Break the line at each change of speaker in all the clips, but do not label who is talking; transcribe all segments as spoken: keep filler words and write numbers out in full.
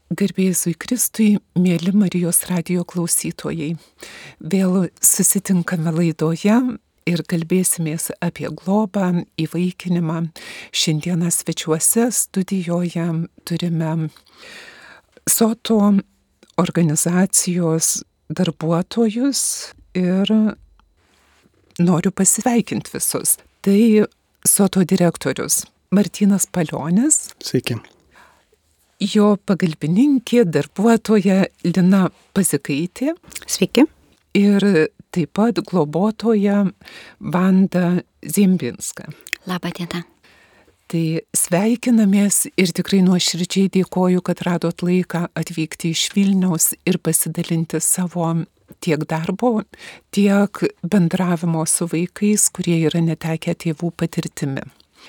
Garbė Jėzui Kristui, mėly Marijos radijo klausytojai. Vėl susitinkame laidoje ir kalbėsimės apie globą, įvaikinimą. Šiandieną svečiuose studijoje turime Soto organizacijos darbuotojus ir noriu pasveikinti visus. Tai Soto direktorius Martynas Palionis.
Sveiki.
Jo pagalbininkė, darbuotoja Lina Pazikaitė.
Sveiki.
Ir taip pat globotoja Vanda Ziembinska.
Labą dieną.
Tai sveikinamės ir tikrai nuoširdžiai dėkoju, kad radot laiką atvykti iš Vilniaus ir pasidalinti savo tiek darbo, tiek bendravimo su vaikais, kurie yra netekę tėvų patirtimi.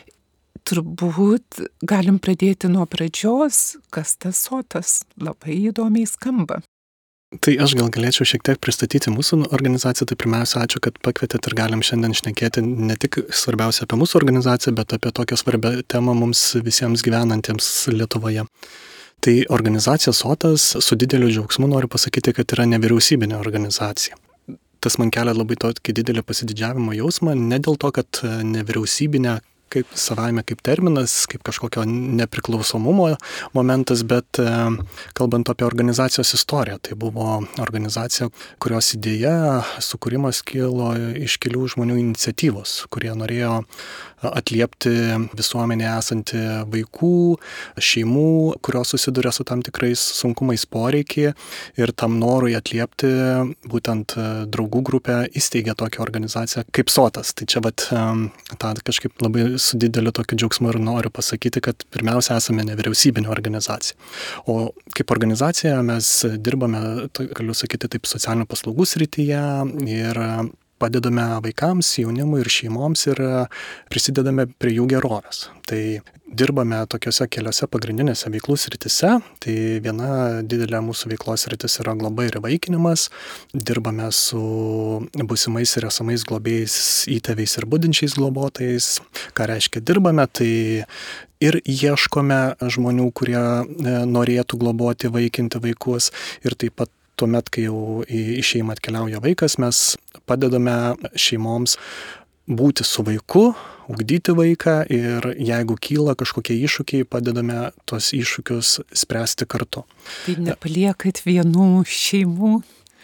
Turbūt galim pradėti nuo pradžios, kas tas Sotas, labai įdomiai skamba.
Tai aš gal galėčiau šiek tiek pristatyti mūsų organizaciją. Tai pirmiausia, ačiū, kad pakvietėt ir galim šiandien šnekėti ne tik svarbiausia apie mūsų organizaciją, bet apie tokią svarbią temą mums visiems gyvenantiems Lietuvoje. Tai organizacija Sotas, su dideliu džiaugsmu noriu pasakyti, kad yra nevyriausybinė organizacija. Tas man kelia labai tokį didelį pasididžiavimo jausmą, ne dėl to, kad nevyriausybinė kaip savaime kaip terminas, kaip kažkokio nepriklausomumo momentas, bet kalbant apie organizacijos istoriją, tai buvo organizacija, kurios idėja, sukūrimas kilo iš kelių žmonių iniciatyvos, kurie norėjo atliepti visuomenėje esantį vaikų, šeimų, kurios susiduria su tam tikrais sunkumais poreikiai, ir tam norui atliepti būtent draugų grupę įsteigė tokią organizaciją kaip Sotas. Tai čia vat tą kažkaip labai su dideliu tokiu džiaugsmu ir noriu pasakyti, kad pirmiausia esame nevyriausybinė organizacija. O kaip organizacija mes dirbame, galiu sakyti, taip socialinių paslaugų srityje ir padedame vaikams, jaunimui ir šeimoms ir prisidedame prie jų gerovės. Tai dirbame tokiuose keliose pagrindinėse veiklų srityse. Tai viena didelė mūsų veiklos sritis yra globa ir įvaikinimas. Dirbame su būsimais ir esamais globėjais, įtėviais ir budinčiais globotojais. Ką reiškia dirbame, tai ir ieškome žmonių, kurie norėtų globoti, vaikinti vaikus, ir taip pat tuomet, kai jau į šeimą atkeliauja vaikas, mes padedame šeimoms būti su vaiku, ugdyti vaiką, ir jeigu kyla kažkokie iššūkiai, padedame tos iššūkius spręsti kartu.
Tai nepaliekat vienų šeimų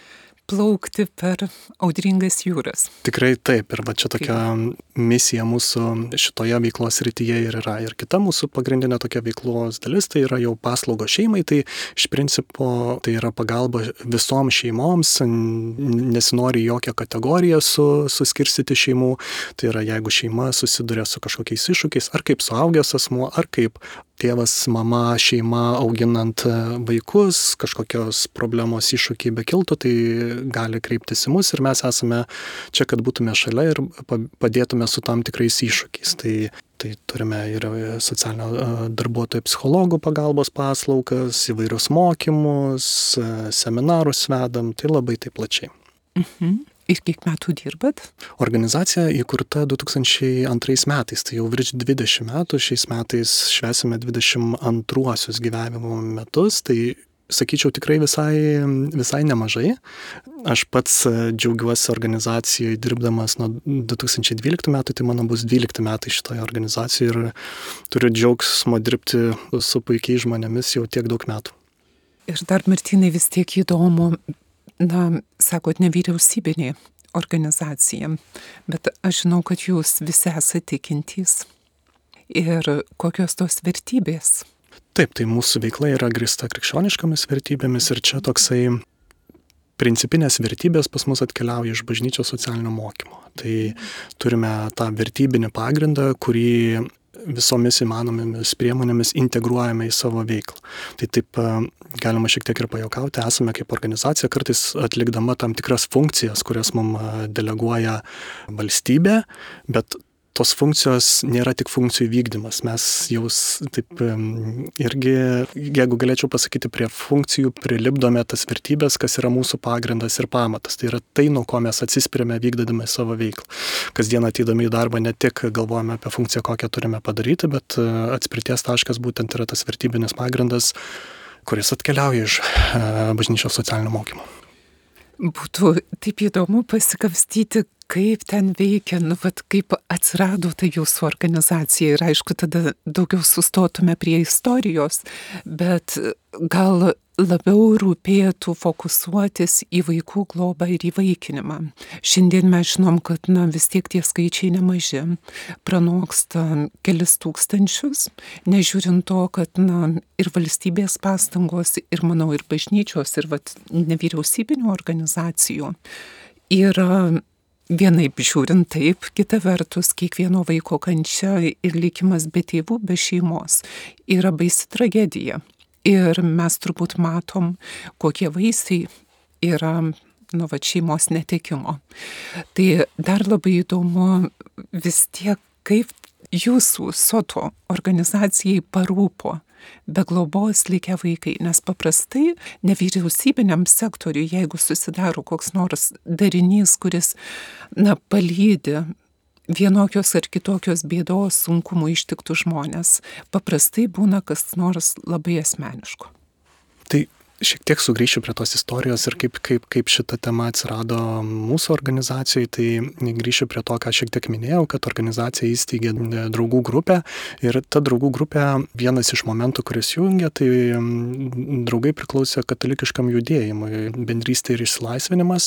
plaukti per audringas jūras.
Tikrai taip, ir va čia tokia misija mūsų šitoje veiklos srityje ir yra. Ir kita mūsų pagrindinė tokia veiklos dalis, tai yra jau paslaugos šeimai, tai iš principo tai yra pagalba visom šeimoms, nesinori jokią kategoriją su, suskirstyti šeimų. Tai yra, jeigu šeima susiduria su kažkokiais iššūkiais, ar kaip suaugęs asmuo, ar kaip tėvas, mama, šeima auginant vaikus, kažkokios problemos iššūkiai bekiltų, tai gali kreiptis į mus, ir mes esame čia, kad būtume šalia ir padėtume su tam tikrais iššūkiais. Tai, tai turime ir socialinio darbuotojų psichologų pagalbos paslaugas, įvairius mokymus, seminarus vedam, tai labai taip plačiai.
Mhm. Ir kiek metų dirbat?
Organizacija įkurta du tūkstančiai antrais metais, tai jau virš dvidešimt metų, šiais metais švęsime dvidešimt antruosius gyvenimo metus, tai sakyčiau tikrai visai, visai nemažai. Aš pats džiaugiuosi organizacijoje dirbdamas nuo du tūkstančiai dvyliktų metų, tai mano bus dvylikti metai šitoje organizacijoje, ir turiu džiaugsmo dirbti su puikiais žmonėmis jau tiek daug metų.
Ir dar, Martynai, vis tiek įdomu, na, sakot, nevyriausybinė organizacija, bet aš žinau, kad jūs visi esate tikintys. Ir kokios tos vertybės?
Taip, tai mūsų veikla yra grįsta krikščioniškomis vertybėmis, ir čia toksai principinės vertybės pas mus atkeliauja iš bažnyčios socialinio mokymo. Tai turime tą vertybinį pagrindą, kurį visomis įmanomomis priemonėmis integruojame į savo veiklą. Tai taip galima šiek tiek ir pajuokauti, esame kaip organizacija kartais atlikdama tam tikras funkcijas, kurias mums deleguoja valstybė, bet tos funkcijos nėra tik funkcijų vykdymas. Mes jau taip irgi, jeigu galėčiau pasakyti, prie funkcijų prilipdome tas vertybės, kas yra mūsų pagrindas ir pamatas. Tai yra tai, nuo ko mes atsispiriame vykdydami savo veiklą. Kasdien ateidami į darbą ne tik galvojame apie funkciją, kokią turime padaryti, bet atspirties taškas būtent yra tas vertybinis pagrindas, kuris atkeliauja iš bažnyčios socialinio mokymo.
Būtų taip įdomu pasikapstyti, kaip ten veikia, nu, vat, kaip atsirado ta jūsų organizacija ir aišku, tada daugiau sustotume prie istorijos, bet gal labiau rūpėtų fokusuotis į vaikų globą ir įvaikinimą. Šiandien mes žinom, kad na, vis tiek tie skaičiai nemaži, pranoksta kelis tūkstančius, nežiūrint to, kad na, ir valstybės pastangos, ir manau, ir bažnyčios, ir vat, nevyriausybinių organizacijų yra vienaip žiūrint taip, kita vertus, kiekvieno vaiko kančia ir likimas be tėvų, be šeimos yra baisi tragedija. Ir mes turbūt matom, kokie vaisiai yra nu, va, šeimos netekimo. Tai dar labai įdomu vis tiek, kaip jūsų soto organizacijai parūpo be globos likę vaikai, nes paprastai nevyriausybiniam sektoriui, jeigu susidaro koks nors darinys, kuris na, palydi vienokios ar kitokios bėdos sunkumų ištiktų žmonės, paprastai būna kas nors labai asmeniško.
Tai šiek tiek sugrįšiu prie tos istorijos ir kaip, kaip, kaip šita tema atsirado mūsų organizacijai, tai grįšiu prie to, ką šiek tiek minėjau, kad organizacija įsteigė draugų grupę ir ta draugų grupė, vienas iš momentų, kuris jungia, tai draugai priklausė katalikiškam judėjimui, bendrystė ir išsilaisvinimas.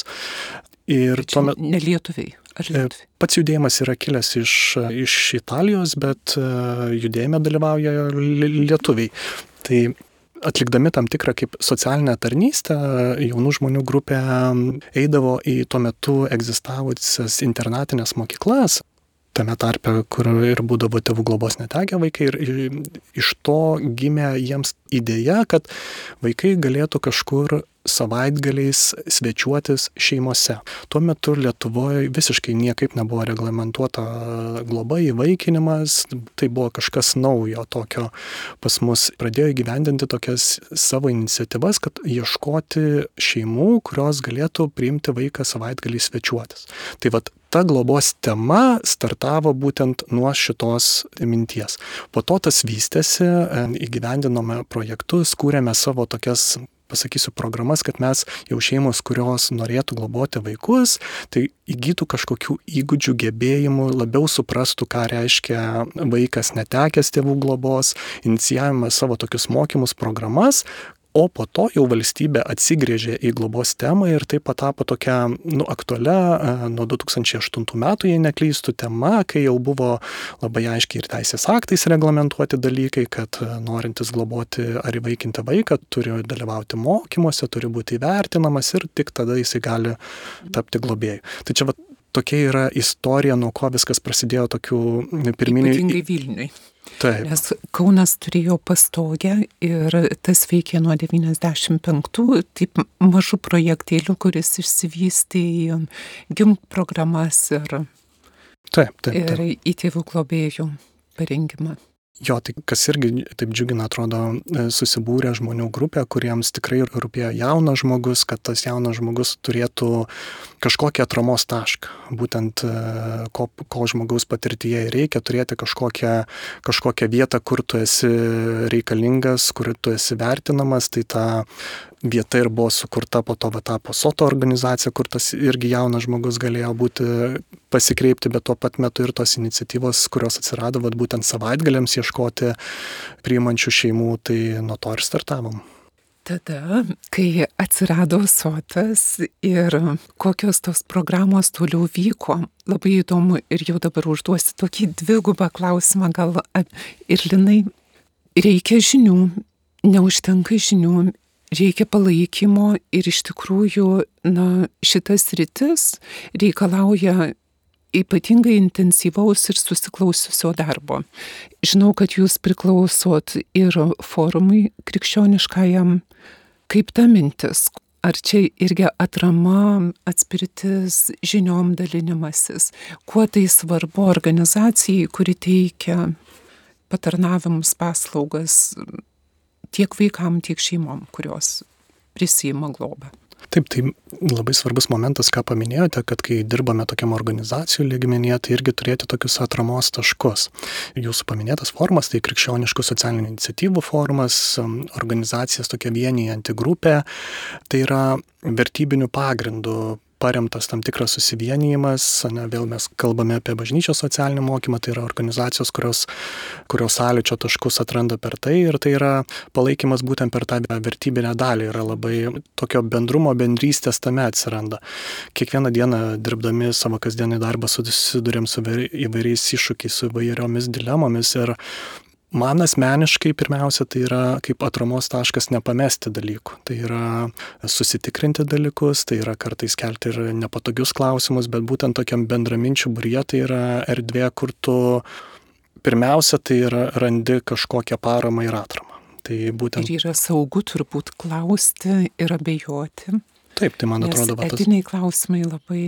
Ir tuomet
ne lietuviai.
Pats judėjimas yra kilęs iš, iš Italijos, bet judėjime dalyvauja lietuviai. Tai atlikdami tam tikrą kaip socialinę tarnystę, jaunų žmonių grupė eidavo į tuo metu egzistavusias internatinės mokyklas, tame tarpe, kur ir būdavo tėvų globos netekę vaikai, ir iš to gimė jiems idėja, kad vaikai galėtų kažkur savaitgaliais svečiuotis šeimose. Tuo metu Lietuvoje visiškai niekaip nebuvo reglamentuota globa, įvaikinimas, tai buvo kažkas naujo tokio pas mus. Pradėjo įgyvendinti tokias savo iniciatyvas, kad ieškoti šeimų, kurios galėtų priimti vaiką savaitgalį svečiuotis. Tai vat ta globos tema startavo būtent nuo šitos minties. Po to tas vystėsi, įgyvendinome projektus, kūrėme savo tokias, pasakysiu, programas, kad mes jau šeimos, kurios norėtų globoti vaikus, tai įgytų kažkokių įgūdžių, gebėjimų, labiau suprastų, ką reiškia vaikas netekęs tėvų globos, inicijavome savo tokius mokymus, programas, o po to jau valstybė atsigrėžė į globos temą ir tai patapo tokia nu, aktualia nuo du tūkstančiai aštuntų metų, jei neklystų, tema, kai jau buvo labai aiškiai ir teisės aktais reglamentuoti dalykai, kad norintis globoti ar įvaikinti vaiką turi dalyvauti mokymuose, turi būti įvertinamas ir tik tada jisai gali tapti globėju. Tai čia va, tokia yra istorija, nuo ko viskas prasidėjo tokių pirminių...
Ypatingai Vilniui.
Taip.
Nes Kaunas turėjo pastogę ir tas veikė nuo devyniasdešimt penktų, taip mažų projektėlių, kuris išsivystė į gimk programas ir,
taip, taip, taip.
ir į tėvų globėjų parengimą.
Jo, tai kas irgi taip džiugina, atrodo, susibūrė žmonių grupė, kuriems tikrai rūpėjo jaunas žmogus, kad tas jaunas žmogus turėtų kažkokį atramos tašką. Būtent ko, ko žmogaus patirtyje reikia, turėti kažkokią, kažkokią vietą, kur tu esi reikalingas, kur tu esi vertinamas, tai ta vieta ir buvo sukurta, po to va, tapo soto organizacija, kur tas irgi jaunas žmogus galėjo būti pasikreipti, bet tuo pat metu ir tos iniciatyvos, kurios atsirado, va, būtent savaitgaliams ieškoti priimančių šeimų, tai nuo to ir startavom.
Tada, kai atsirado sotas ir kokios tos programos toliau vyko, labai įdomu ir jau dabar užduosiu tokį dvigubą klausimą, gal ir Linai, reikia žinių, neužtenka žinių, reikia palaikymo ir iš tikrųjų, na, šitas rytis reikalauja ypatingai intensyvaus ir susiklausiusio darbo. Žinau, kad jūs priklausot ir forumui krikščioniškajam. Kaip ta mintis? Ar čia irgi atrama, atspirtis, žiniom dalinimasis? Kuo tai svarbu organizacijai, kuri teikia patarnavimus, paslaugas tiek vaikam, tiek šeimom, kurios prisima globą?
Taip, tai labai svarbus momentas, ką paminėjote, kad kai dirbame tokiam organizacijų lygmenyje, tai irgi turėti tokius atramos taškus. Jūsų paminėtas formas, tai krikščioniškų socialinių iniciatyvų formas, organizacijas tokia vienijanti grupė, tai yra vertybinių pagrindų paremtas tam tikras susivienijimas, ne, vėl mes kalbame apie bažnyčios socialinį mokymą, tai yra organizacijos, kurios, kurios sąlyčio taškus atranda per tai ir tai yra palaikymas būtent per tą vertybinę dalį, yra labai tokio bendrumo, bendrystės tame atsiranda. Kiekvieną dieną dirbdami savo kasdienį darbą susidurėm su įvairiais iššūkiais, su įvairiomis dilemomis ir man asmeniškai pirmiausia tai yra kaip atramos taškas nepamesti dalykų. Tai yra susitikrinti dalykus, tai yra kartais kelti ir nepatogius klausimus, bet būtent tokiam bendraminčių būryje tai yra erdvė, kur tu pirmiausia tai yra randi kažkokią paramą ir atramą. Tai būtent...
Ir yra saugu turbūt klausti ir abejoti.
Taip, tai man atrodo...
Nes etiniai tas... klausimai labai...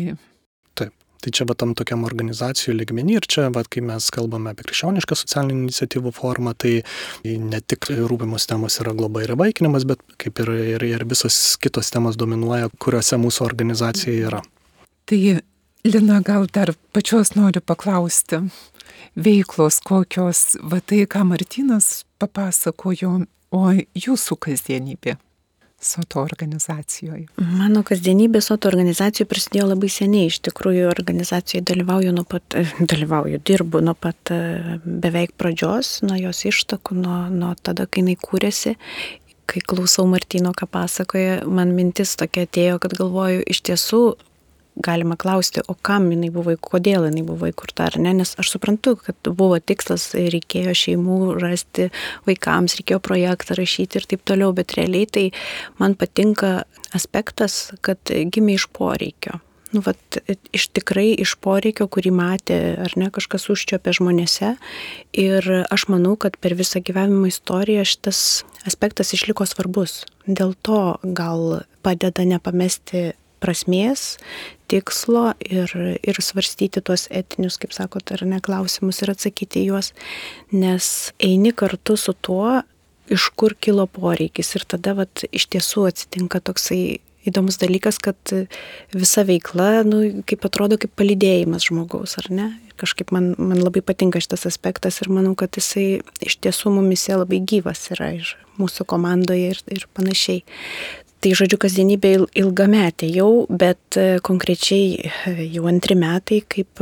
Tai čia va tam tokiam organizacijų lygmenį ir čia, va, kai mes kalbame apie krikščionišką socialinių iniciatyvų formą, tai ne tik rūpimos temos yra globa ir įvaikinimas, bet kaip ir, ir, ir visos kitos temos dominuoja, kuriuose mūsų organizacija yra.
Tai, Lina, gal dar pačios noriu paklausti, veiklos kokios, va tai, ką Martynas papasakojo, o jūsų kasdienybė Soto organizacijoje?
Mano kasdienybė Soto organizacijoje prasidėjo labai seniai. Iš tikrųjų, organizacijoje dalyvauju nuo pat, dalyvauju, dirbu nuo pat beveik pradžios, nuo jos ištakų, nuo, nuo tada, kai jinai kūrėsi. Kai klausau Martyno, ką pasakoja, man mintis tokia atėjo, kad galvoju, iš tiesų galima klausti, o kam jinai buvo, kodėl jinai buvo įkurta, ar ne, nes aš suprantu, kad buvo tikslas, reikėjo šeimų rasti vaikams, reikėjo projektą rašyti ir taip toliau, bet realiai tai man patinka aspektas, kad gimė iš poreikio. Nu, vat, iš tikrai iš poreikio, kurį matė, ar ne, kažkas užčiopė žmonėse ir aš manau, kad per visą gyvenimo istoriją šitas aspektas išliko svarbus. Dėl to gal padeda nepamesti prasmės, tikslo ir, ir svarstyti tuos etinius, kaip sakot, ar ne, klausimus ir atsakyti juos, nes eini kartu su tuo, iš kur kilo poreikis ir tada vat, iš tiesų atsitinka toksai įdomus dalykas, kad visa veikla, nu, kaip atrodo, kaip palydėjimas žmogaus, ar ne? Kažkaip man, man labai patinka šitas aspektas ir manau, kad jisai iš tiesų mumise labai gyvas yra ir mūsų komandoje ir, ir panašiai. Tai žodžiu, kasdienybė ilgametė jau, bet konkrečiai jau antri metai, kaip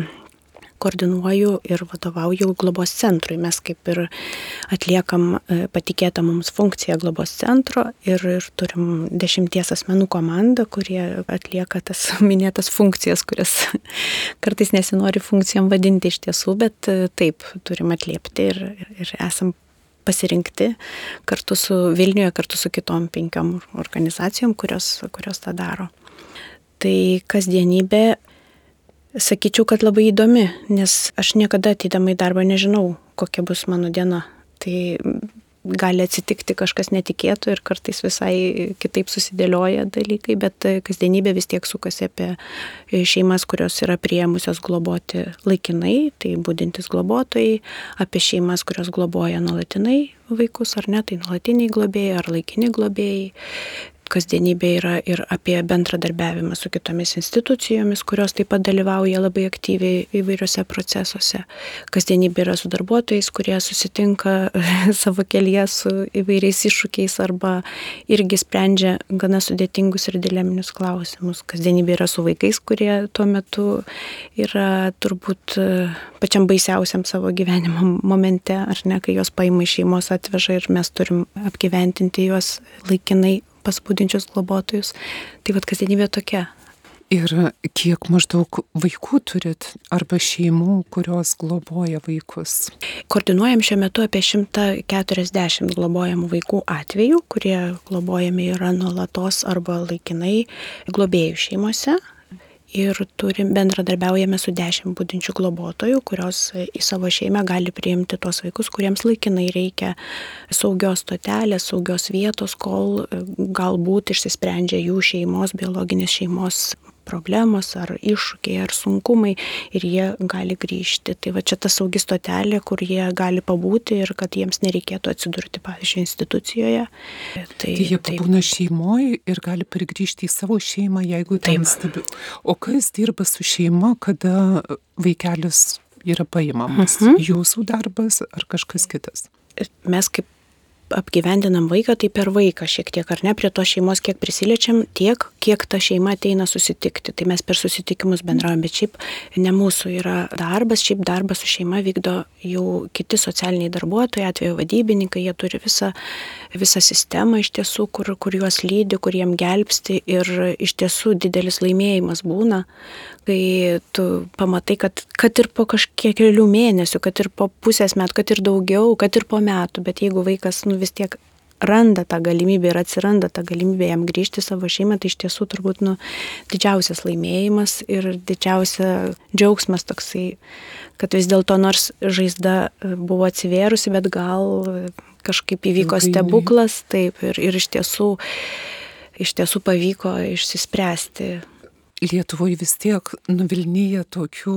koordinuoju ir vadovauju globos centrui. Mes kaip ir atliekam patikėtą mums funkciją globos centro ir, ir turim dešimties asmenų komandą, kurie atlieka tas minėtas funkcijas, kurias kartais nesinori funkcijom vadinti iš tiesų, bet taip, turim atliepti ir, ir esam pasirinkti kartu su Vilniuje, kartu su kitom penkiom organizacijom, kurios, kurios tą daro. Tai kasdienybė, sakyčiau, kad labai įdomi, nes aš niekada ateidama į darbą nežinau, kokia bus mano diena. Tai gali atsitikti kažkas netikėto ir kartais visai kitaip susidėlioja dalykai, bet kasdienybė vis tiek sukasi apie šeimas, kurios yra priėmusios globoti laikinai, tai budintys globotojai, apie šeimas, kurios globoja nuolatinai vaikus, ar ne, tai nuolatiniai globėjai ar laikini globėjai. Kasdienybė yra ir apie bendradarbiavimą su kitomis institucijomis, kurios taip pat dalyvauja labai aktyviai įvairiuose procesuose. Kasdienybė yra su darbuotojais, kurie susitinka savo kelyje su įvairiais iššūkiais arba irgi sprendžia gana sudėtingus ir dileminius klausimus. Kasdienybė yra su vaikais, kurie tuo metu yra turbūt pačiam baisiausiam savo gyvenimo momente, ar ne, kai juos paima iš šeimos atveža ir mes turim apgyventinti juos laikinai pas budinčius globotojus. Tai vat kasdienybė tokia.
Ir kiek maždaug vaikų turit arba šeimų, kurios globoja vaikus?
Koordinuojam šiuo metu apie šimtą keturiasdešimt globojamų vaikų atvejų, kurie globojami yra nuolatos arba laikinai globėjų šeimose. Ir turim, bendradarbiaujame su dešimt budinčių globotojų, kurios į savo šeimą gali priimti tuos vaikus, kuriems laikinai reikia saugios stotelės, saugios vietos, kol galbūt išsisprendžia jų šeimos, biologinės šeimos problemos, ar iššūkiai, ar sunkumai ir jie gali grįžti. Tai va čia ta saugi stotelė, kur jie gali pabūti ir kad jiems nereikėtų atsidurti, pavyzdžiui, institucijoje. Tai,
tai jie pabūna šeimoje ir gali prigrįžti į savo šeimą, jeigu ten stabilu. O kas dirba su šeima, kada vaikelis yra paimamas? Mhm. Jūsų darbas ar kažkas kitas?
Mes kaip apgyvendinam vaiką, tai per vaiką šiek tiek, ar ne, prie to šeimos kiek prisiliečiam, tiek, kiek ta šeima ateina susitikti. Tai mes per susitikimus bendraujam, bet šiaip ne mūsų yra darbas, šiaip darbas su šeima vykdo jau kiti socialiniai darbuotojai, atveju vadybininkai, jie turi visą, visą sistemą iš tiesų, kur, kur juos lydi, kur jiem gelbsti ir iš tiesų didelis laimėjimas būna, kai tu pamatai, kad, kad ir po kažkiek kelių mėnesių, kad ir po pusės metų, kad ir daugiau, kad ir po metų, bet jeigu vaikas nu, vis tiek randa tą galimybę ir atsiranda tą galimybę jam grįžti savo šeimą, tai iš tiesų turbūt nu, didžiausias laimėjimas ir didžiausia džiaugsmas toksai, kad vis dėlto nors žaizda buvo atsivėrusi, bet gal kažkaip įvyko stebuklas, taip, ir, ir iš tiesų, iš tiesų pavyko išsispręsti.
Lietuvoje vis tiek nuvilnyja tokių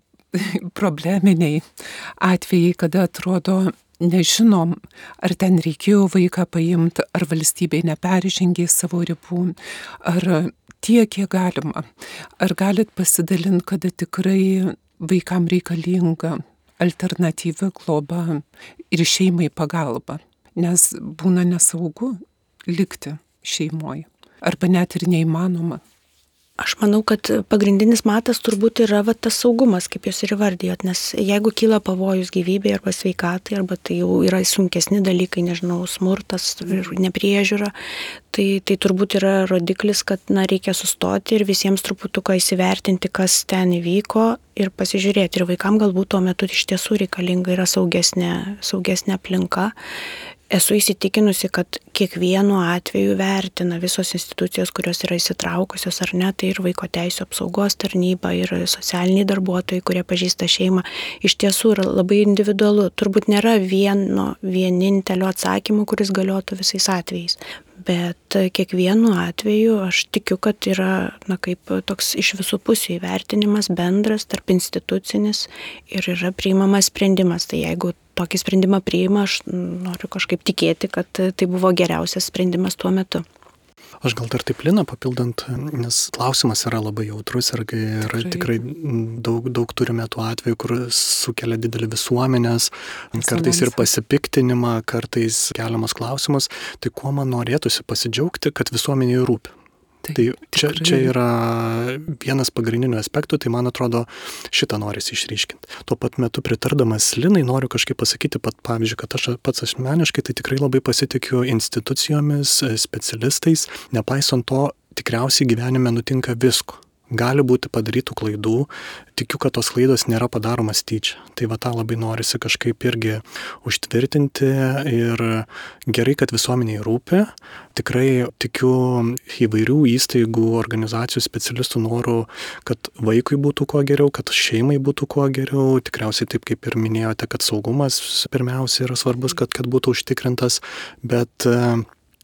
probleminiai atvejai, kada atrodo nežinom, ar ten reikėjo vaiką paimti, ar valstybė neperžengė savo ribų, ar tiek, kiek galima. Ar galit pasidalinti, kada tikrai vaikam reikalinga alternatyvi globa ir šeimai pagalba, nes būna nesaugu likti šeimoje, arba net ir neįmanoma.
Aš manau, kad pagrindinis matas turbūt yra va, tas saugumas, kaip jūs ir įvardijot, nes jeigu kyla pavojus gyvybei arba sveikatai, arba tai jau yra sunkesni dalykai, nežinau, smurtas ir nepriežiūra, tai, tai turbūt yra rodiklis, kad na, reikia sustoti ir visiems truputuką įsivertinti, kas ten įvyko ir pasižiūrėti. Ir vaikam galbūt tuo metu iš tiesų reikalinga yra saugesnė, saugesnė aplinka. Esu įsitikinusi, kad kiekvienu atveju vertina visos institucijos, kurios yra įsitraukusios ar ne, tai ir vaiko teisių apsaugos tarnyba, ir socialiniai darbuotojai, kurie pažįsta šeimą. Iš tiesų yra labai individualu. Turbūt nėra vieno vienintelio atsakymo, kuris galiotų visais atvejais. Bet kiekvienu atveju aš tikiu, kad yra na, kaip toks iš visų pusių įvertinimas bendras, tarp institucinis ir yra priimamas sprendimas. Tai jeigu tokį sprendimą priima, aš noriu kažkaip tikėti, kad tai buvo geriausias sprendimas tuo metu.
Aš gal dar taip Lina papildant, nes klausimas yra labai jautrus ir yra tikrai daug, daug turime tų atvejų, kur sukelia didelį visuomenės, kartais ir pasipiktinimą, kartais keliamas klausimas. Tai kuo man norėtųsi pasidžiaugti, kad visuomenėje rūpi. Tai, tai čia, čia yra vienas pagrindinių aspektų, tai man atrodo šitą norisi išryškinti. Tuo pat metu pritardamas Linai noriu kažkaip pasakyti, pat, pavyzdžiui, kad aš pats asmeniškai tai tikrai labai pasitikiu institucijomis, specialistais, nepaisant to tikriausiai gyvenime nutinka visko. Gali būti padarytų klaidų, tikiu, kad tos klaidos nėra padaromas tyčia. Tai va tą labai norisi kažkaip irgi užtvirtinti ir gerai, kad visuomeniai rūpi. Tikrai tikiu įvairių įstaigų, organizacijų, specialistų norų, kad vaikui būtų kuo geriau, kad šeimai būtų kuo geriau. Tikriausiai taip kaip ir minėjote, kad saugumas pirmiausia yra svarbus, kad, kad būtų užtikrintas, bet e,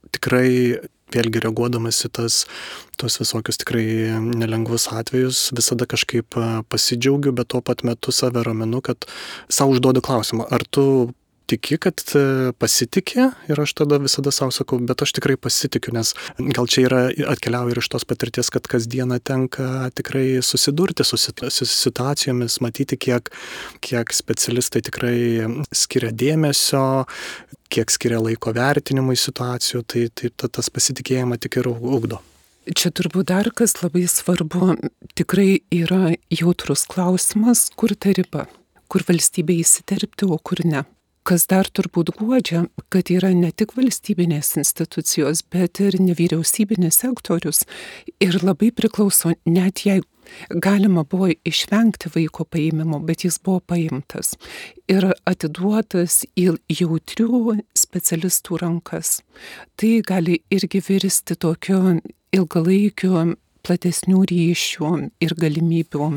tikrai vėlgi reaguodamas į tas, tos visokius tikrai nelengvus atvejus, visada kažkaip pasidžiaugiu, bet tuo pat metu save raminu, kad savo užduodu klausimą, ar tu tiki, kad pasitiki, ir aš tada visada savo sakau, bet aš tikrai pasitikiu, nes gal čia yra atkeliauja ir iš tos patirties, kad kasdieną tenka tikrai susidurti su situacijomis, matyti, kiek, kiek specialistai tikrai skiria dėmesio, kiek skiria laiko vertinimui situacijų, tai, tai tas pasitikėjimą tik ir ugdo.
Čia turbūt dar kas labai svarbu, tikrai yra jautrus klausimas, kur ta riba, kur valstybė įsiterpti, o kur ne. Kas dar turbūt guodžia, kad yra ne tik valstybinės institucijos, bet ir nevyriausybinis sektorius. Ir labai priklauso, net jei galima buvo išvengti vaiko paėmimo, bet jis buvo paimtas ir atiduotas į jautrių specialistų rankas. Tai gali irgi virsti tokiu ilgalaikiu platesnių ryšių ir galimybių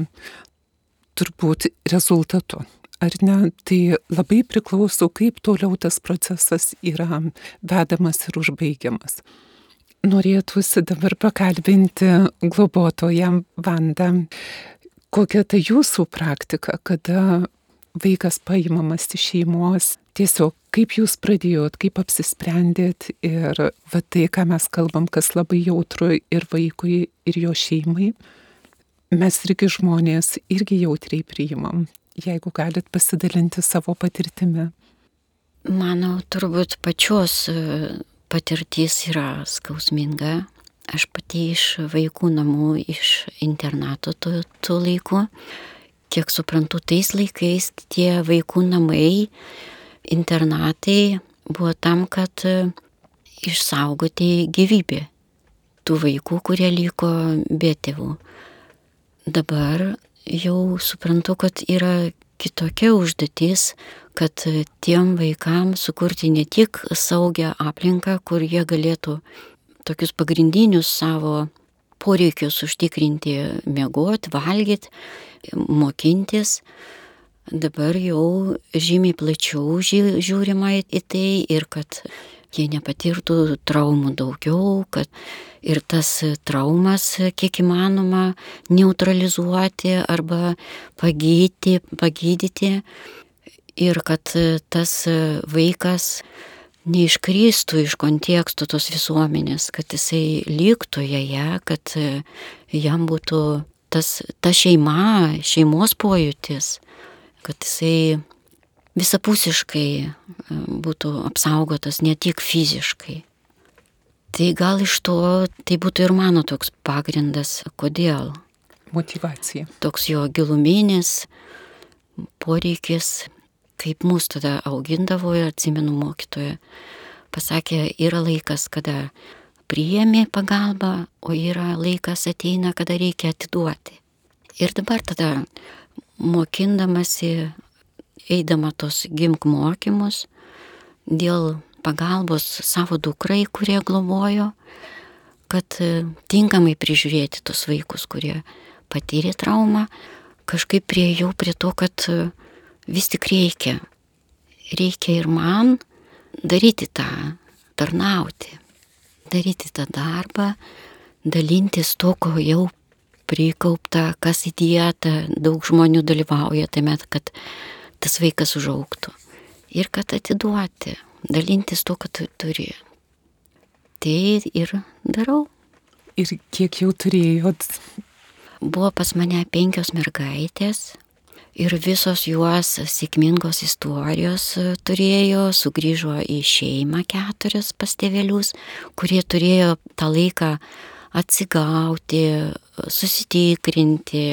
turbūt rezultatu. Ar ne? Tai labai priklauso, kaip toliau tas procesas yra vedamas ir užbaigiamas. norėtųsi dabar pakalbinti globotoją Vandą. Kokia ta jūsų praktika, kada vaikas paimamas iš šeimos? Tiesiog kaip jūs pradėjot, kaip apsisprendėt ir va tai, ką mes kalbam, kas labai jautru ir vaikui, ir jo šeimai, mes irgi žmonės irgi jautriai priimam. Jeigu galit pasidalinti savo patirtimi.
Manau, turbūt pačios patirtis yra skausminga. Aš pati iš vaikų namų, iš internato tų, tų laikų. Kiek suprantu, tais laikais tie vaikų namai, internatai buvo tam, kad išsaugoti gyvybę tų vaikų, kurie liko be tėvų. Dabar jau suprantu, kad yra kitokia užduotis, kad tiem vaikams sukurti ne tik saugią aplinką, kur jie galėtų tokius pagrindinius savo poreikius užtikrinti, miegoti, valgyti, mokintis. Dabar jau žymiai plačiau žiūrima į tai ir kad jie nepatirtų traumų daugiau, kad ir tas traumas kiek įmanoma neutralizuoti arba pagydyti, pagydyti ir kad tas vaikas neiškristų iš konteksto tos visuomenės, kad jisai liktų joje, kad jam būtų tas, ta šeima, šeimos pojūtis, kad jisai visapusiškai būtų apsaugotas, ne tik fiziškai. Tai gal iš to, tai būtų ir mano toks pagrindas, kodėl.
Motyvacija. Toks
jo giluminis poreikis, kaip mus tada augindavo, ir atsimenu mokytoja, pasakė, yra laikas, kada priėmė pagalbą, o yra laikas ateina, kada reikia atiduoti. Ir dabar tada mokindamasi, eidama tos gimk mokymus, dėl pagalbos savo dukrai, kurie globojo, kad tinkamai prižiūrėti tos vaikus, kurie patyrė traumą, kažkaip priejau prie to, kad vis tik reikia. Reikia ir man daryti tą, tarnauti, daryti tą darbą, dalintis to, ko jau prikaupta, kas įdėta, daug žmonių dalyvauja tame, kad tas vaikas užaugtų. Ir kad atiduoti, dalintis to, kad turi. Tai ir darau.
Ir kiek jau turėjot?
Buvo pas mane penkios mergaitės. Ir visos juos sėkmingos istorijos turėjo, sugrįžo į šeimą keturias pas tėvelius, kurie turėjo tą laiką atsigauti, susitikrinti,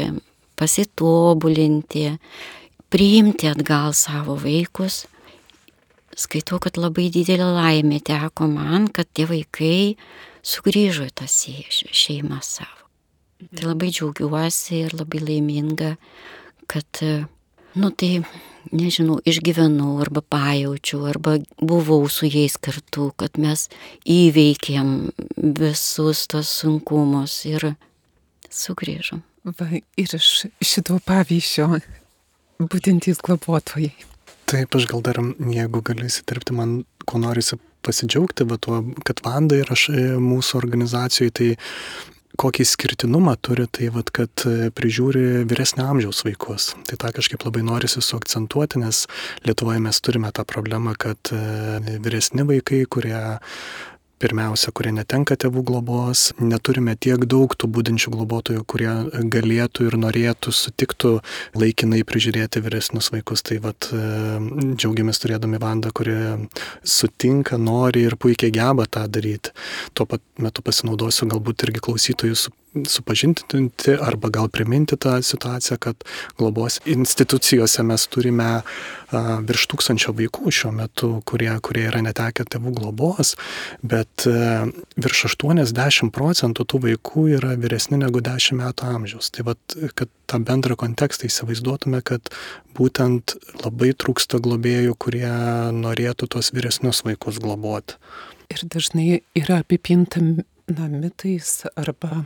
pasitobulinti, priimti atgal savo vaikus. Skaitau, kad labai didelė laimė teko man, kad tie vaikai sugrįžo į tą šeimą savo. Tai labai džiaugiuosi ir labai laiminga, kad, nu tai, nežinau, išgyvenau arba pajaučiau, arba buvau su jais kartu, kad mes įveikėm visus tos sunkumus ir sugrįžom.
Va, ir iš šito pavyzdžio būdintys globotojai.
Taip, aš gal dar, jeigu galiu įsiterpti, man ko norisi pasidžiaugti, va tuo, kad Vanda yra mūsų organizacijoje, tai kokį skirtinumą turi, tai vat, kad prižiūri vyresnio amžiaus vaikus. Tai tą kažkaip labai norisi suakcentuoti, nes Lietuvoje mes turime tą problemą, kad vyresni vaikai, kurie pirmiausia, kurie netenka tėvų globos, neturime tiek daug tų budinčių globotojų, kurie galėtų ir norėtų, sutiktų laikinai prižiūrėti vyresnius vaikus. Tai vat džiaugiamės turėdami Vandą, kuri sutinka, nori ir puikiai geba tą daryti. Tuo pat metu pasinaudosiu galbūt irgi klausytojus supažinti arba gal priminti tą situaciją, kad globos institucijose mes turime a, virš tūkstančio vaikų šiuo metu, kurie, kurie yra netekę tėvų globos, bet a, virš aštuoniasdešimt procentų tų vaikų yra vyresni negu dešimt metų amžiaus. Tai vat, kad tą bendrą kontekstą įsivaizduotume, kad būtent labai trūksta globėjų, kurie norėtų tuos vyresnius vaikus globoti.
Ir dažnai yra apipinta na, mitais arba,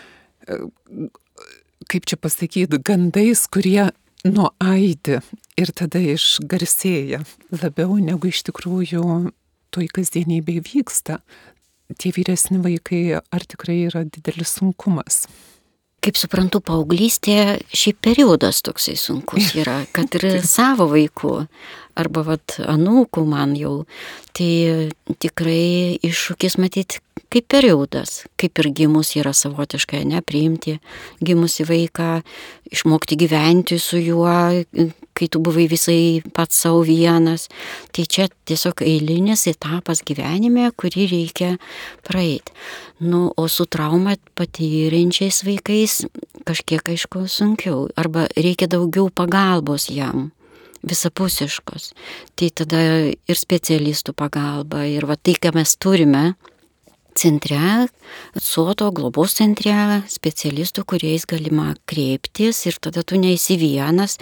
kaip čia pasakyti, gandais, kurie nuaidi ir tada išgarsėja labiau negu iš tikrųjų toj kasdienybėj vyksta. tie vyresni vaikai, ar tikrai yra didelis sunkumas?
Kaip suprantu, paauglystė šiaip periodas toksai sunkus yra, kad ir savo vaikų, arba vat anūkų man jau, tai tikrai iššūkis matyti kaip periodas, kaip ir gimus yra savotiškai, ne, priimti gimusi vaiką, išmokti gyventi su juo, kai tu buvai visai pats savo vienas. Tai čia tiesiog eilinis etapas gyvenime, kurį reikia praeiti. Nu, o su trauma patyrinčiais vaikais kažkiek, aišku, sunkiau. Arba reikia daugiau pagalbos jam, visapusiškos. Tai tada ir specialistų pagalba, ir va tai, ką mes turime centre, soto globos centre, specialistų, kuriais galima kreiptis, ir tada tu neisi vienas,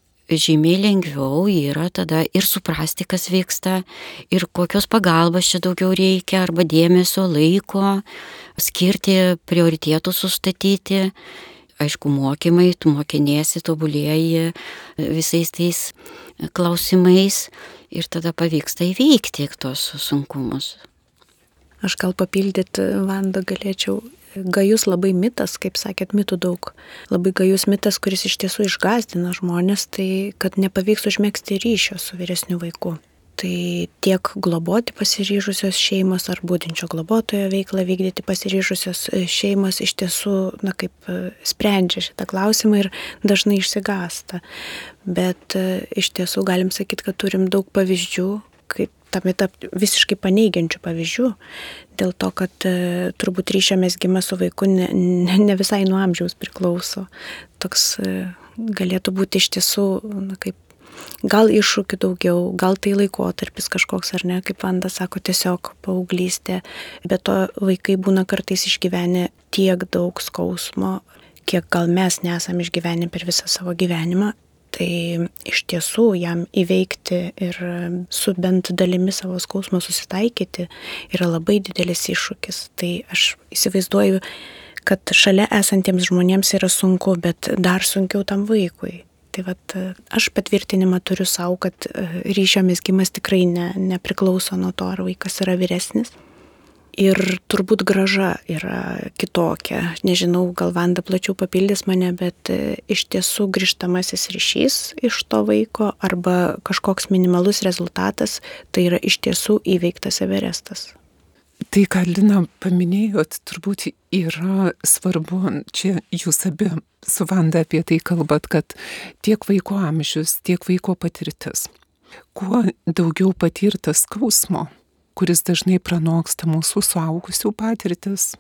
žymiai lengviau yra tada ir suprasti, kas vyksta, ir kokios pagalbos čia daugiau reikia, arba dėmesio, laiko, skirti, prioritėtų sustatyti. Aišku, mokymai, tu mokinėsi, tobulėji visais tais klausimais, ir tada pavyksta įveikti tos sunkumus.
Aš gal papildyti, Vanda, galėčiau. Gajus labai mitas, kaip sakėt, mitų daug. Labai gajus mitas, kuris iš tiesų išgąsdina žmonės, tai kad nepavyks užmegzti ryšio su vyresniu vaiku. Tai tiek globoti pasiryžusios šeimos ar būdinčio globotojo veiklą vykdyti pasiryžusios šeimos iš tiesų, na, kaip sprendžia šitą klausimą ir dažnai išsigąsta. Bet iš tiesų galim sakyti, kad turim daug pavyzdžių, kaip tą mitą visiškai paneigiančių pavyzdžių, dėl to, kad e, turbūt ryšio mezgimas su vaiku ne, ne, ne visai nuo amžiaus priklauso. Toks e, galėtų būti iš tiesų, na, kaip gal iššūkių daugiau, gal tai laikotarpis kažkoks, ar ne, kaip Vanda sako, tiesiog paauglystė, bet to vaikai būna kartais išgyvenę tiek daug skausmo, kiek gal mes nesam išgyvenę per visą savo gyvenimą. Tai iš tiesų jam įveikti ir su bent dalimi savo skausmo susitaikyti yra labai didelis iššūkis. Tai aš įsivaizduoju, kad šalia esantiems žmonėms yra sunku, bet dar sunkiau tam vaikui. Tai vat, aš patvirtinimą turiu savo, kad ryšio mezgimas tikrai ne, nepriklauso nuo to, ar vaikas yra vyresnis. Ir turbūt grąža yra kitokia. Nežinau, gal Vanda plačiau papildys mane, bet iš tiesų grįžtamasis ryšys iš to vaiko arba kažkoks minimalus rezultatas, tai yra iš tiesų įveiktas Everestas.
Tai, ką Lina paminėjot, turbūt yra svarbu, čia jūs abi su Vanda apie tai kalbat, kad tiek vaiko amžius, tiek vaiko patirtis. Kuo daugiau patirtas skausmo, kuris dažnai pranoksta mūsų suaugusių patirtis.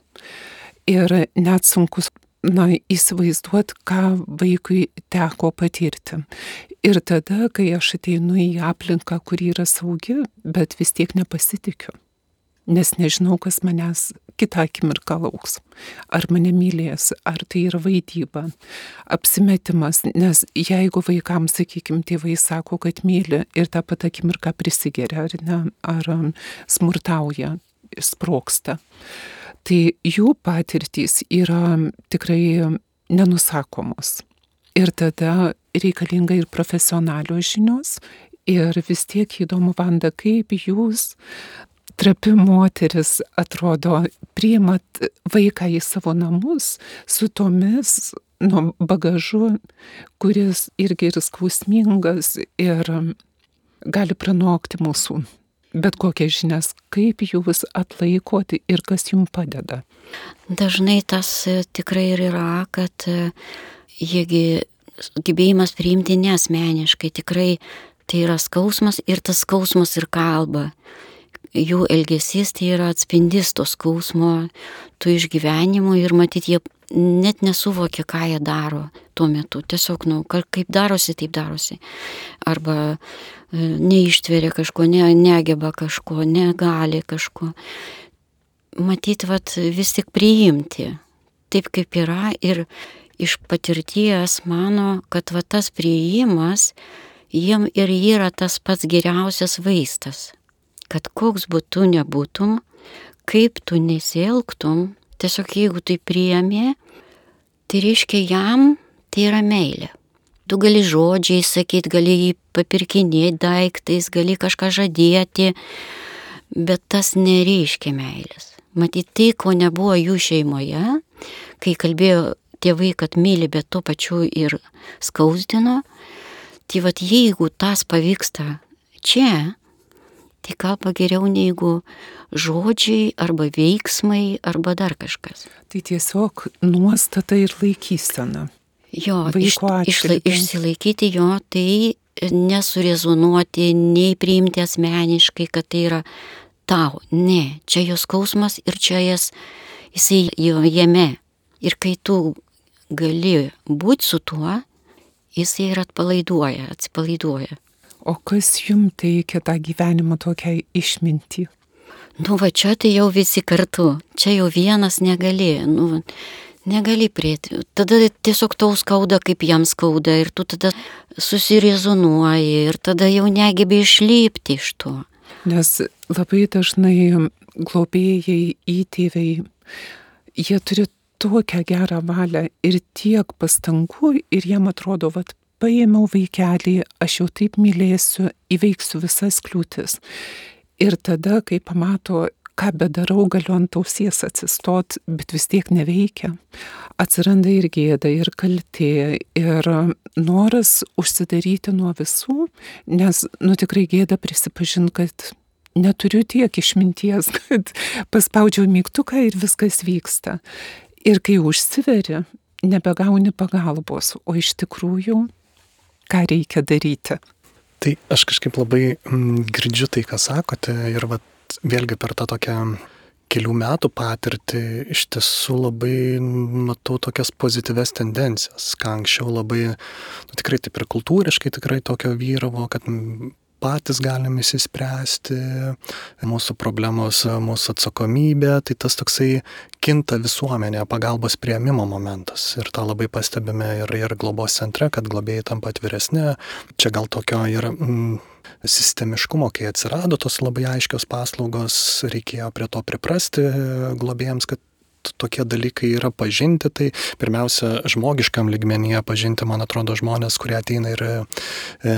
Ir net sunku, na, įsivaizduoti, ką vaikui teko patirti. Ir tada, kai aš ateinu į aplinką, kuri yra saugi, bet vis tiek nepasitikiu. Nes nežinau, kas manęs kitą akimirką lauks. Ar mane mylės, ar tai yra vaidyba, apsimetimas. Nes jeigu vaikams, sakykime, tėvai sako, kad myli ir tą pat akimirką prisigeria, ar ne, ar smurtauja, sprogsta, tai jų patirtys yra tikrai nenusakomos. Ir tada reikalinga ir profesionalios žinios. Ir vis tiek įdomu, Vanda, kaip jūs, trapi moteris, atrodo, priimat vaiką į savo namus su tomis, nu, bagažu, kuris irgi ir skausmingas ir gali pranokti mūsų bet kokias žinias. Kaip jūs atlaikoti ir kas jums padeda?
Dažnai tas tikrai ir yra, kad jiegi gebėjimas priimti neasmeniškai, tikrai tai yra skausmas ir tas skausmas ir kalba. Jų elgesys tai yra atspindys to skausmo, tų išgyvenimų ir matyt, jie net nesuvokia, ką jie daro tuo metu. Tiesiog, nu, kaip darosi, taip darosi. Arba neištveria kažko, ne, negeba kažko, negali kažko. Matyt, vat, vis tik priimti taip, kaip yra, ir iš patirties mano, kad vat, tas priėjimas jiem ir yra tas pats geriausias vaistas. Kad koks būtų nebūtum, kaip tu nesielgtum, tiesiog jeigu tai priėmė, tai reiškia jam tai yra meilė. Tu gali žodžiai sakyti, gali jį papirkinėti daiktais, gali kažką žadėti, bet tas nereiškia meilės. Matyt, tai, ko nebuvo jų šeimoje, kai kalbėjo tėvai, kad myli, bet tuo pačiu ir skausdino, tai vat jeigu tas pavyksta čia, tai kalba geriau negu žodžiai arba veiksmai arba dar kažkas.
Tai tiesiog nuostata ir laikysena.
Jo, iš, išla, išsilaikyti jo, tai nesurezonuoti, nei priimti asmeniškai, kad tai yra tau. Ne, čia jo skausmas ir čia jas, jisai jo jame. Ir kai tu gali būti su tuo, jisai ir atpalaiduoja, atsipalaiduoja.
O kas jums teikia tą gyvenimą tokiai išmintį?
Nu va, čia tai jau visi kartu. Čia jau vienas negali. Nu, negali prieiti. Tada tiesiog tau skauda, kaip jam skauda. Ir tu tada susirezonuoji. Ir tada jau negebi išlipti iš to.
Nes labai dažnai globėjai, įtėviai, jie turi tokią gerą valią ir tiek pastangų ir jiem atrodo, vat, paėmiau vaikelį, aš jau taip mylėsiu, įveiksiu visas kliūtis. Ir tada, kai pamato, ką bedarau, galiu ant ausies atsistot, bet vis tiek neveikia. Atsiranda ir gėda, ir kaltė, ir noras užsidaryti nuo visų, nes, nu tikrai gėda prisipažinti, kad neturiu tiek išminties, kad paspaudžiau mygtuką ir viskas vyksta. Ir kai užsiveri, nebegauni pagalbos, o iš tikrųjų, ką reikia daryti.
Tai aš kažkaip labai mm, girdžiu tai, ką sakote, ir vat, vėlgi per tą tokią kelių metų patirtį iš tiesų labai matau tokias pozityves tendencijas, ką anksčiau labai, nu, tikrai taip ir kultūriškai tikrai tokio vyravo, kad patys galime įsispręsti, mūsų problemos, mūsų atsakomybė, tai tas toksai kinta visuomenėje pagalbos priėmimo momentas. Ir tą labai pastebime ir, ir globos centre, kad globėjai tampa atviresni. Čia gal tokio ir mm, sistemiškumo, kai atsirado tos labai aiškios paslaugos, reikėjo prie to priprasti globėjams, kad tokie dalykai yra pažinti, tai pirmiausia žmogiškam lygmenyje pažinti, man atrodo, žmonės, kurie ateina ir e,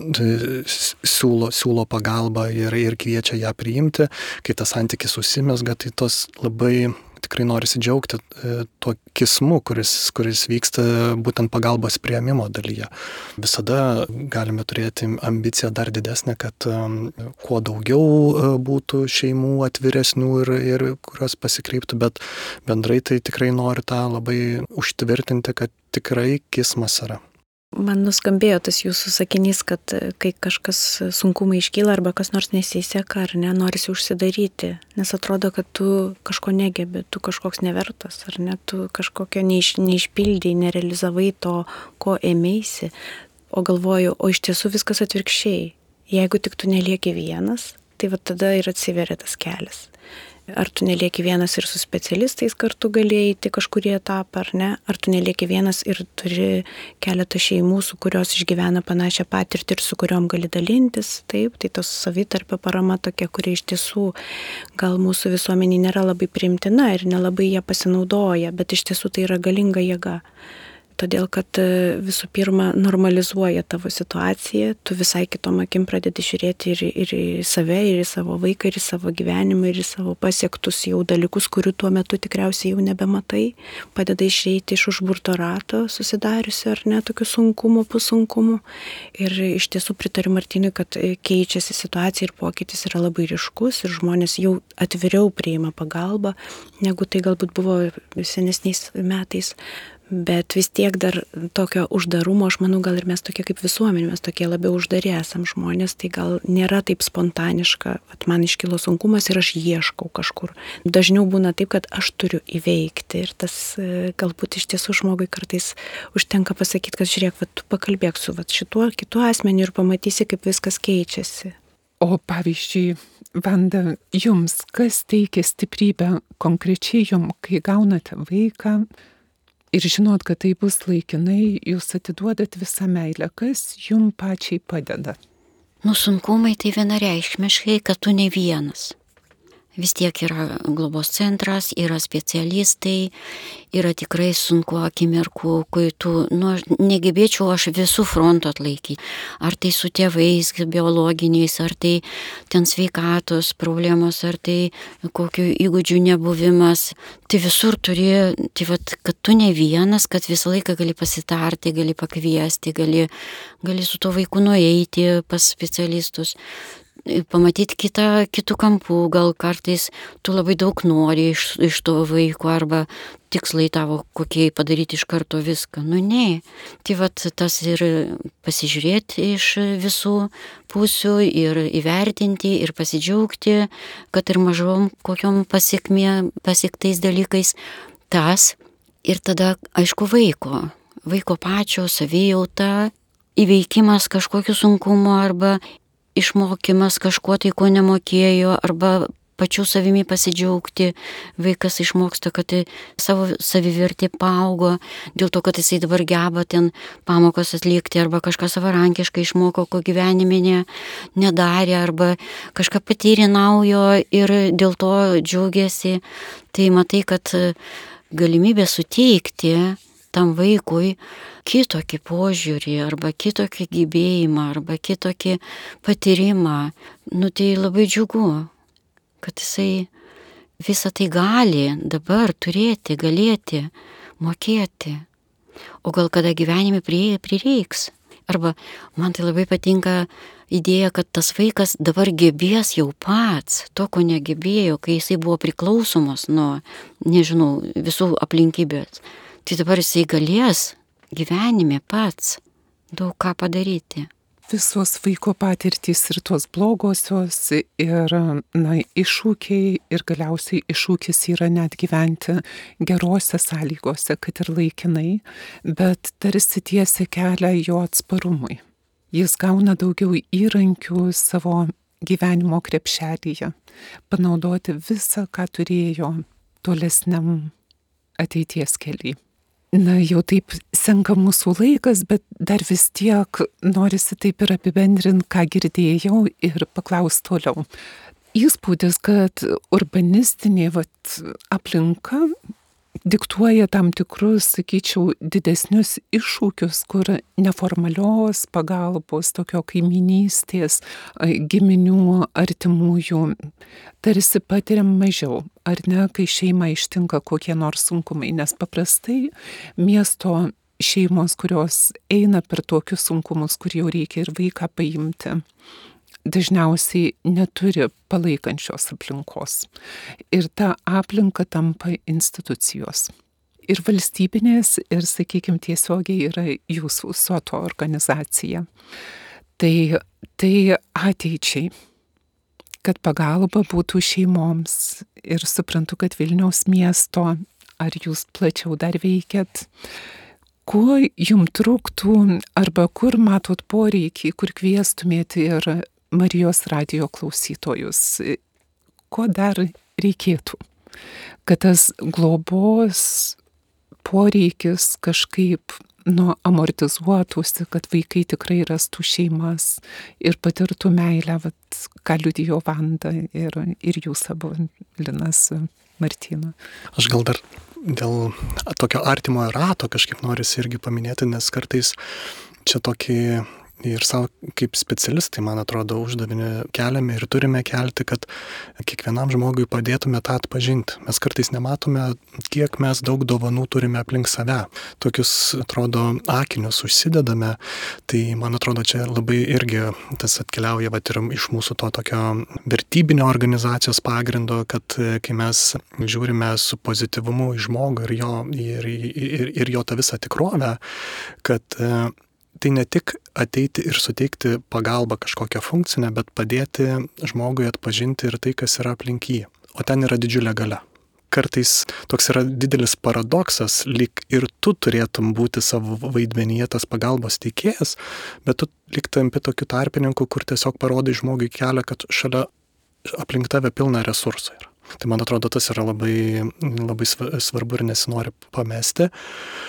siūlo, siūlo pagalbą ir, ir kviečia ją priimti, kai tas santykis užsimezga, tai tos labai tikrai norisi džiaugti e, tuo kismu, kuris, kuris vyksta būtent pagalbos priėmimo dalyje. Visada galime turėti ambiciją dar didesnę, kad um, kuo daugiau uh, būtų šeimų atviresnių ir, ir kurios pasikreiptų, bet bendrai tai tikrai noriu tą labai užtvirtinti, kad tikrai kismas yra.
Man nuskambėjo tas jūsų sakinys, kad kai kažkas sunkumai iškyla arba kas nors nesiseka, ar ne, norisi užsidaryti, nes atrodo, kad tu kažko negebi, tu kažkoks nevertas, ar ne, tu kažkokio neiš, neišpildai, nerealizavai to, ko ėmėsi, o galvoju, o iš tiesų viskas atvirkščiai. Jeigu tik tu nelieki vienas, tai va tada ir atsiveria tas kelias. Ar tu nelieki vienas ir su specialistais kartu galėjai eiti kažkurį etapą, ar ne? Ar tu nelieki vienas ir turi keletą šeimų, su kurios išgyvena panašią patirtį ir su kuriuom gali dalintis, taip? Tai tos savitarpio parama tokia, kuri iš tiesų gal mūsų visuomenė nėra labai priimtina ir nelabai jie pasinaudoja, bet iš tiesų tai yra galinga jėga. Todėl, kad visų pirma normalizuoja tavo situaciją, tu visai kitom akim pradedi žiūrėti ir, ir į save, ir į savo vaiką, ir į savo gyvenimą, ir į savo pasiektus jau dalykus, kurių tuo metu tikriausiai jau nebematai, padeda išeiti iš užburto rato, susidariusio ar ne, tokių sunkumų, pusunkumų. Ir iš tiesų pritariu Martynui, kad keičiasi situacija ir pokytis yra labai ryškus ir žmonės jau atviriau priima pagalbą, negu tai galbūt buvo senesniais metais. Bet vis tiek dar tokio uždarumo, aš manau, gal ir mes tokie kaip visuomenė, mes tokie labiau uždarė esam žmonės, tai gal nėra taip spontaniška, at man iškilo sunkumas ir aš ieškau kažkur. Dažniau būna taip, kad aš turiu įveikti ir tas galbūt iš tiesų žmogui kartais užtenka pasakyti, kad žiūrėk, va, tu pakalbėk su va, šituo kitu asmeniu ir pamatysi, kaip viskas keičiasi.
O pavyzdžiui, Vanda, jums kas teikia stiprybę konkrečiai jums, kai gaunate vaiką, ir žinot, kad tai bus laikinai, jūs atiduodat visą meilę. Kas jums pačiai padeda?
Nu, sunkumai tai vienareikšmiškai, kad tu ne vienas. vis tiek yra globos centras, yra specialistai, yra tikrai sunku akimirkų, kai tu, nu, negebėčiau aš visų frontų atlaikyti. Ar tai su tėvais biologiniais, ar tai ten sveikatos problemos, ar tai kokių įgūdžių nebuvimas. Tai visur turi, tai vat, kad tu ne vienas, kad visą laiką gali pasitarti, gali pakviesti, gali, gali su to vaiku nueiti pas specialistus. Pamatyti kitą, kitų kampų, gal kartais tu labai daug nori iš, iš to vaiko arba tikslai tavo kokie padaryti iš karto viską. Nu ne, tai vat tas ir pasižiūrėti iš visų pusių ir įvertinti ir pasidžiaugti, kad ir mažom kokiom pasiekmė, pasiektais dalykais tas ir tada aišku vaiko, vaiko pačio savijauta, įveikimas kažkokių sunkumų arba išmokymas kažko tai, ko nemokėjo, arba pačių savimi pasidžiaugti. Vaikas išmoksta, kad savo savivertė paaugo, dėl to, kad jisai dabar geba ten pamokas atlikti, arba kažką savarankiškai išmoko, ko gyvenime ne, nedarė, arba kažką patyrė naujo ir dėl to džiaugiasi. Tai matai, kad galimybė suteikti tam vaikui kitokį požiūrį, arba kitokį gebėjimą, arba kitokį patyrimą, nu tai labai džiugu, kad jisai visą tai gali dabar turėti, galėti, mokėti. O gal kada gyvenime prireiks. Arba man tai labai patinka idėja, kad tas vaikas dabar gebės jau pats to, ko negebėjo, kai jisai buvo priklausomas nuo, nežinau, visų aplinkybės. Tai dabar jisai galės gyvenime pats daug ką padaryti.
Visos vaiko patirtys ir tos blogosios ir na, iššūkiai ir galiausiai iššūkis yra net gyventi gerose sąlygose, kad ir laikinai, bet tarsi tiesia kelią jo atsparumui. Jis gauna daugiau įrankių savo gyvenimo krepšelyje, panaudoti visą, ką turėjo tolesniam ateities keliui. Na, jau taip senka mūsų laikas, bet dar vis tiek norisi taip ir apibendrinti, ką girdėjau ir paklausti toliau. Įspūdis, kad urbanistinė vat, aplinka diktuoja tam tikrus, sakyčiau, didesnius iššūkius, kur neformalios pagalbos, tokio kaiminystės, giminių, artimųjų tarsi patiriam mažiau, ar ne, kai šeima ištinka kokie nors sunkumai, nes paprastai miesto šeimos, kurios eina per tokius sunkumus, kur jau reikia ir vaiką paimti, dažniausiai neturi palaikančios aplinkos. Ir ta aplinka tampa institucijos. Ir valstybinės, ir, sakykime, tiesiogiai yra jūsų soto organizacija. Tai, tai ateičiai, kad pagalba būtų šeimoms. Ir suprantu, kad Vilniaus miesto, ar jūs plačiau dar veikiat, kuo jums trūktų, arba kur matot poreikį, kur kviestumėte ir Marijos radijo klausytojus, ko dar reikėtų, kad tas globos poreikis kažkaip nu, amortizuotųsi, kad vaikai tikrai rastų šeimas ir patirtų meilę, vat, ką liudijo Vanda ir, ir jūs abu, Linas, Martyna.
Aš gal dar dėl tokio artimojo rato kažkaip norisi irgi paminėti, nes kartais čia tokį ir savo kaip specialistai, man atrodo, uždavinį keliame ir turime kelti, kad kiekvienam žmogui padėtume tą atpažinti. Mes kartais nematome, kiek mes daug dovanų turime aplink save. Tokius, atrodo, akinius užsidedame. Tai, man atrodo, čia labai irgi tas atkeliauja vat, ir iš mūsų to tokio vertybinio organizacijos pagrindo, kad kai mes žiūrime su pozityvumu į žmogų ir jo, ir, ir, ir jo tą visą tikrovę, kad tai ne tik ateiti ir suteikti pagalbą kažkokią funkcinę, bet padėti žmogui atpažinti ir tai, kas yra aplink jį. O ten yra didžiulė galia. Kartais toks yra didelis paradoksas, lyg ir tu turėtum būti savo vaidmenyje tas pagalbos teikėjas, bet tu lyg tampi tokiu tarpininku, kur tiesiog parodai žmogui kelią, kad šalia aplink tave pilna resursų yra. Tai man atrodo, tas yra labai, labai svarbu ir nesinori pamesti.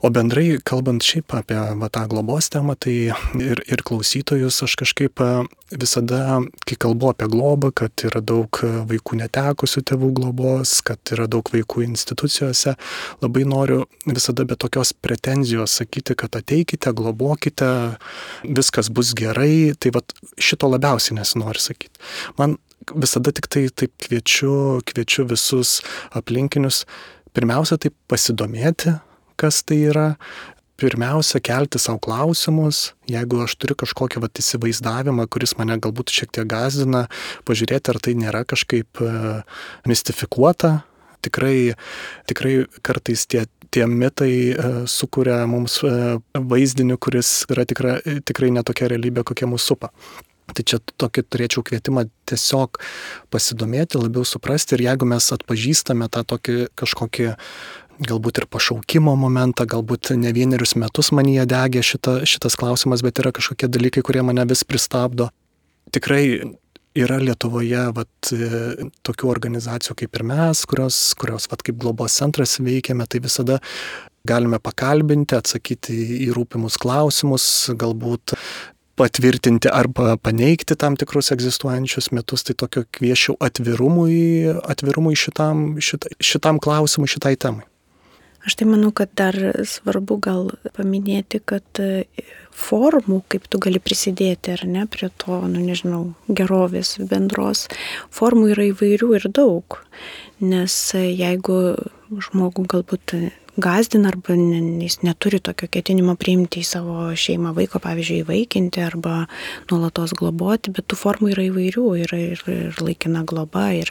O bendrai, kalbant šiaip apie va, tą globos temą, tai ir, ir klausytojus aš kažkaip visada, kai kalbu apie globą, kad yra daug vaikų netekusių tėvų globos, kad yra daug vaikų institucijose, labai noriu visada be tokios pretenzijos sakyti, kad ateikite, globokite, viskas bus gerai, tai va šito labiausiai nesinori sakyti. Man visada tik tai taip kviečiu, kviečiu visus aplinkinius, pirmiausia, taip pasidomėti, kas tai yra, pirmiausia, kelti savo klausimus, jeigu aš turiu kažkokį vat, įsivaizdavimą, kuris mane galbūt šiek tiek gąsdina, pažiūrėti, ar tai nėra kažkaip uh, mistifikuota. Tikrai, tikrai kartais tie, tie mitai uh, sukuria mums uh, vaizdinių, kuris yra tikra, tikrai netokia realybė, kokia mūsų supa. Tai čia tokį turėčiau kvietimą tiesiog pasidomėti, labiau suprasti ir jeigu mes atpažįstame tą tokį kažkokį galbūt ir pašaukimo momentą, galbūt ne vienerius metus manyje degė šita, šitas klausimas, bet yra kažkokie dalykai, kurie mane vis pristabdo. Tikrai yra Lietuvoje vat, tokių organizacijų kaip ir mes, kurios, kurios vat, kaip globos centras veikiame, tai visada galime pakalbinti, atsakyti į rūpimus klausimus, galbūt patvirtinti arba paneigti tam tikrus egzistuojančius mitus, tai tokio kviečiau atvirumui, atvirumui šitam, šita, šitam klausimui, šitai temai.
Aš tai manau, kad dar svarbu gal paminėti, kad formų, kaip tu gali prisidėti ar ne prie to, nu nežinau, gerovės bendros, formų yra įvairių ir daug, nes jeigu žmogų galbūt gąsdina arba jis neturi tokio ketinimo priimti į savo šeimą vaiko, pavyzdžiui, įvaikinti arba nuolatos globoti, bet tų formų yra įvairių, yra ir, ir laikina globa, ir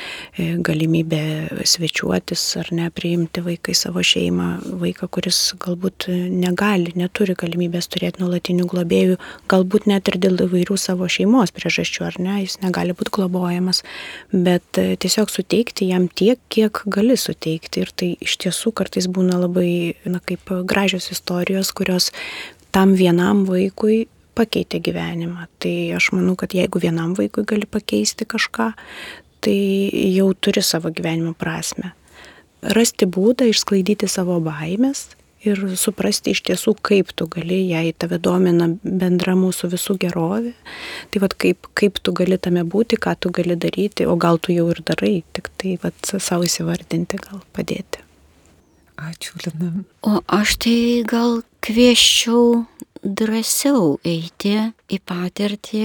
galimybė svečiuotis ar ne, priimti vaiką į savo šeimą, vaiką, kuris galbūt negali, neturi galimybės turėti nuolatinių globėjų, galbūt net ir dėl įvairių savo šeimos priežasčių, ar ne, jis negali būti globojamas, bet tiesiog suteikti jam tiek, kiek gali suteikti ir tai iš tiesų kartais būna labai, na, kaip gražios istorijos, kurios tam vienam vaikui pakeitė gyvenimą. Tai aš manau, kad jeigu vienam vaikui gali pakeisti kažką, tai jau turi savo gyvenimo prasme. Rasti būdą išsklaidyti savo baimės ir suprasti iš tiesų, kaip tu gali, jei tave domina bendra mūsų visų gerovė, tai vat kaip, kaip tu gali tame būti, ką tu gali daryti, o gal tu jau ir darai, tik tai vat savo įsivardinti, gal padėti.
Ačiū, Lina.
O aš tai gal kvieščiau drąsiau eiti į patirtį,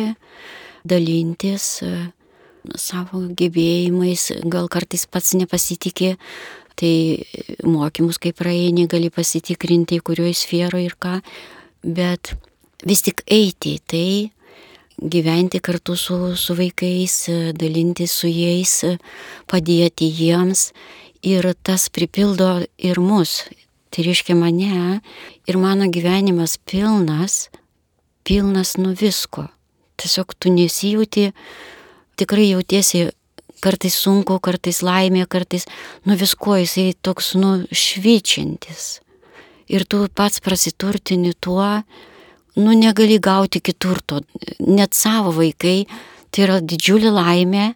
dalintis savo gebėjimais, gal kartais pats nepasitikė, tai mokymus, kai praeini, gali pasitikrinti, kurioje sferoje ir ką, bet vis tik eiti į tai, gyventi kartu su, su vaikais, dalintis su jais, padėti jiems. Ir tas pripildo ir mus, tai reiškia mane, ir mano gyvenimas pilnas, pilnas nuo visko. Tiesiog tu nesijauti, tikrai jautiesi kartais sunku, kartais laimė, kartais nuo visko jisai toks nu švyčiantis. Ir tu pats prasiturtini tuo, nu negali gauti kitur to, net savo vaikai, tai yra didžiulė laimė,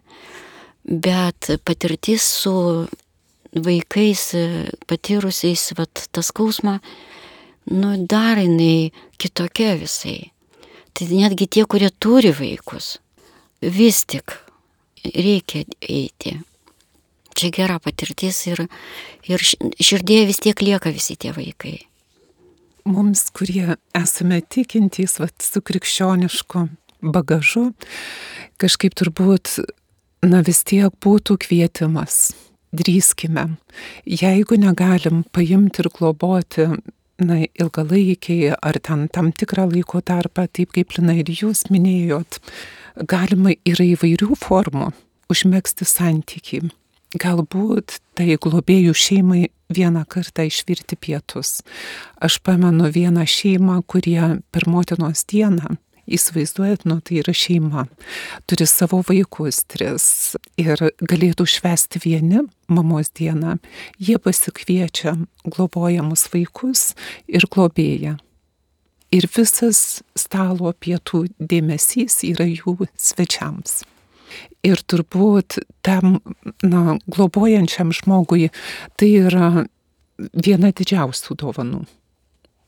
bet patirtis su vaikais patyrusiais vat, tą skausmą, nu dar jinai kitokia visai. Tai netgi tie, kurie turi vaikus, vis tik reikia eiti. Čia gera patirtis ir, ir širdėje vis tiek lieka visi tie vaikai.
Mums, kurie esame tikintys vat, su krikščionišku bagažu, kažkaip turbūt, na vis tiek būtų kvietimas. Drįskime, jeigu negalim paimti ir globoti, na, ilgalaikiai ar ten tam tikrą laiko tarpą, taip kaip Lina ir jūs minėjot, galima yra įvairių formų užmegzti santykį. Galbūt tai globėjų šeimai vieną kartą išvirti pietus. Aš pamenu vieną šeimą, kurie per motinos dieną, įsivaizduojat, nu tai yra šeima, turi savo vaikus tris ir galėtų švęsti vieni mamos dieną. Jie pasikviečia globojamus vaikus ir globėją. Ir visas stalo pietų dėmesys yra jų svečiams. Ir turbūt tam, na, globojančiam žmogui tai yra viena didžiausių dovanų.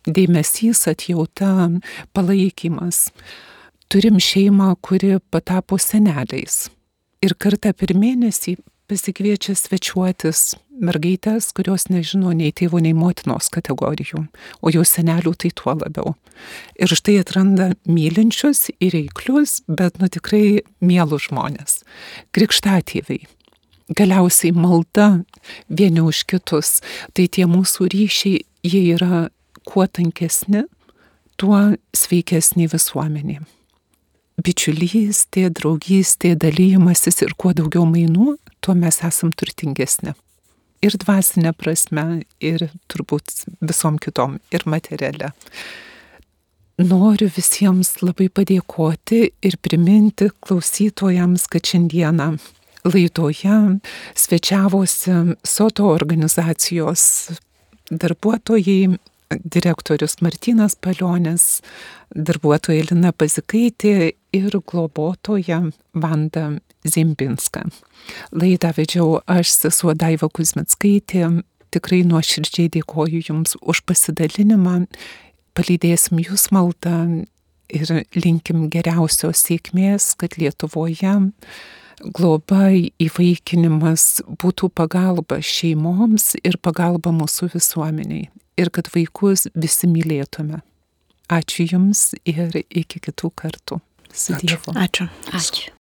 dėmesys, atjauta, palaikymas. Turim šeimą, kuri patapo seneliais. Ir kartą per mėnesį pasikviečia svečiuotis mergaitės, kurios nežino nei tėvo, nei motinos kategorijų, o jų senelių tai tuo labiau. Ir štai atranda mylinčius ir reiklius, bet nu tikrai mielus žmonės. Krikštatėviai. Galiausiai malda vieni už kitus. Tai tie mūsų ryšiai, jie yra kuo tankesni, tuo sveikesnė visuomenė. Bičiulystė, draugystė, dalymasis ir kuo daugiau mainų, tuo mes esam turtingesni. Ir dvasinė prasme, ir turbūt visom kitom, ir materialia. Noriu visiems labai padėkoti ir priminti klausytojams, kad šiandieną laidoje svečiavosi Soto organizacijos darbuotojai, direktorius Martynas Palionis, darbuotoja Lina Pazikaitė ir globotoja Vanda Zimbinska. Laidą vedžiau aš, sesuo Daiva Kuzmickaitė. Tikrai nuoširdžiai dėkoju Jums už pasidalinimą. Palydėsim Jūs maldą ir linkim geriausios sėkmės, kad Lietuvoje globa, įvaikinimas būtų pagalba šeimoms ir pagalba mūsų visuomeniai. Ir kad vaikus visi mylėtume. Ačiū Jums ir iki kitų kartų. Su Dievu.
Ačiū.
Ačiū.